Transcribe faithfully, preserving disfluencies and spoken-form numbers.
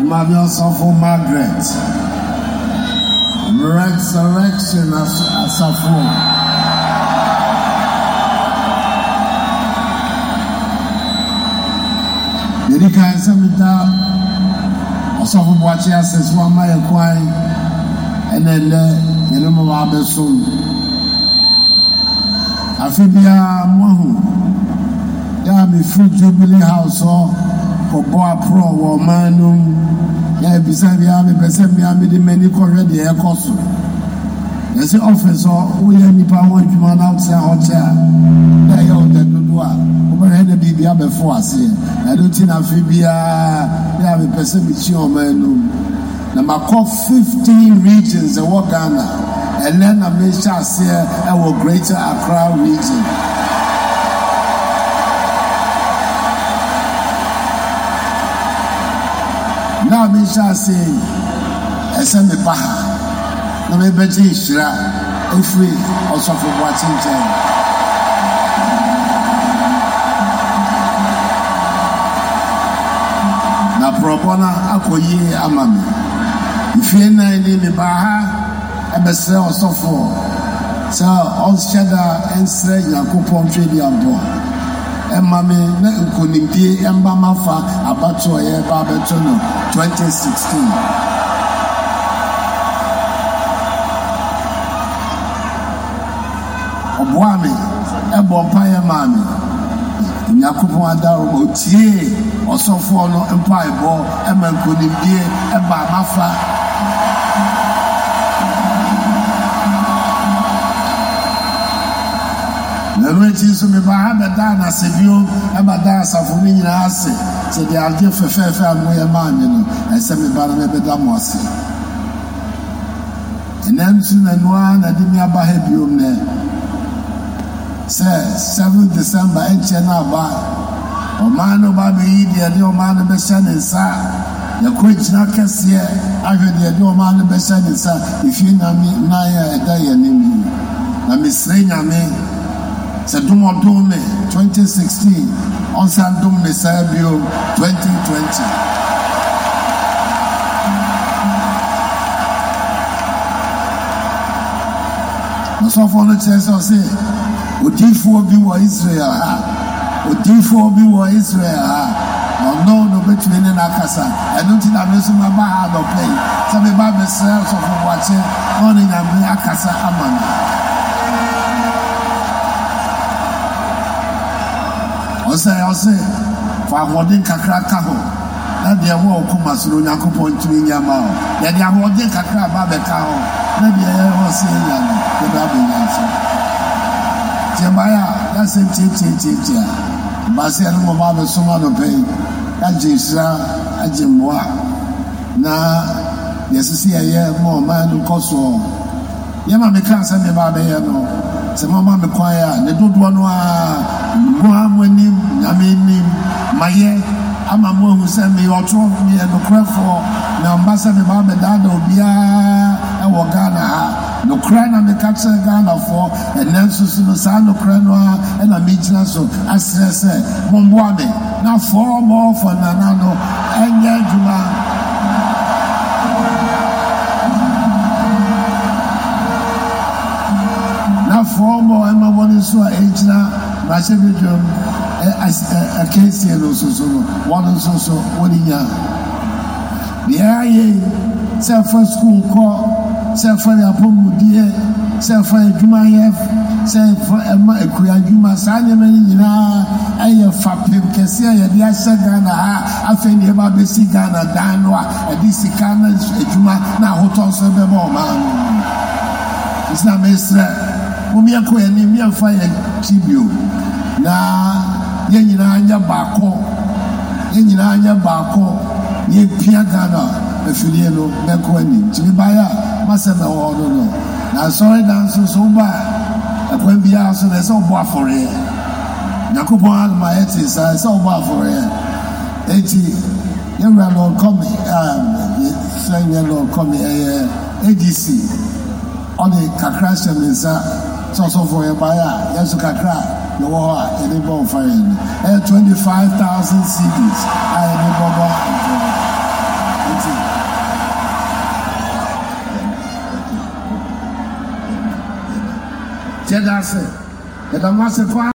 Mami Osofo Margaret. Resurrection Asafo. Yedika Samita Osofo Boachi Access one my kwai and then the Yellow Abeson. Afibia Mohu. Ya mi Fruit Jubilee House or Koboa Pro or Manum. Ya beside the army, beside me, I made many correct the air cost. There's an officer who had any power to man outside hotel. They own the Dudua. Overhead the baby before I say, I don't think Amphibia, they have a percentage of Manum. Number call fifteen regions in Ghana, and then I make sure I say our greater Accra region. Now, I shall say, as I'm a baha, no, maybe Shira, if we also for watching them. Now, Probona, Akoye, Amami. If you're not in the baha, I best say also for. So, all shada and say, Yakupon Trade and Born. Emami na nkonimdie emba mafa abato ye ba beto no twenty sixteen. Obuami ebo mpaye mami Yakupon adaro otie osofo no mpaye bo ema nkonimdie eba mafa Everything so me have a dana sebio, eba da safumi nyina ase. So they are give fefe and we man, you know, and say me ba me beda mo ase. And then soon and one I did me aba hebio ne. Say seventh December enche na ba. O man o ba be yi de o man be sha ne sa. The coach na kese ahwe de o man be sha ne sa. If you na me na ya eda ya nimi. Na me sre nyame c'est Dumo Dome twenty sixteen, on s'en Dome Sabio twenty twenty. Nous sommes en train de se dire, au défaut de Israël, au défaut de Israël, on non, nous peut tuer les nakasa. Et nous disons, nous sommes pas à nos pays. Ça ne va pas me servir, sauf pour watcher, on est dans la nakasa amana. Ose ose fa hodin kakra ka ho na de wo okuma soro Yakupon tumi nyama ho de de hodin kakra ba be ka ho na de e ho se ya no de ba be nya so jemaya ya se chi chi chi chi ba se no ba be so ma no pe ya jisra ajimwa na yesisi ye mo ma no koso ye ma me kan se me ba be ye no se mo ma me kwa ya ne dodo no a Muamwini, Namini, Maye, Amamu, who sent me your trophy and the crap for the ambassador of Babadado, Bia, and Wagana, no crown and the catcher Ghana for, and then Susano Cranoa, and a Mijna, so as I said, Mumwame, now four more for Nanano, and Yajuma. Now four more, Emma one is so age now. I said, a case here also, so one also, what in ya? The area, self for school call, self for the Apomu dear, self for a Jumayef, self for a Kuyajuma, Sanyaman, you know, I have Fapim, Cassia, the Asagana, I think you have a Sigana, Danwa, a Disicana, a Juma, now Hotel Sabemo, man. It's not Mister Umiako and Nimia Fire Chibio. Na ye nyina anya baako ye nyina anya baako ye pia Ghana afilie no meko ani tibi baya masema wo no no na sorry dan so so ba akwan bia so na so bo afore Yakupon ma eti sa so bo afore eti ye ra no come um say ye no come eh A G C on the kakra shemensa so so for ye baya yesu kakra no war any bomb fire twenty-five thousand C Ds I any bomb Jedi said, and I'm not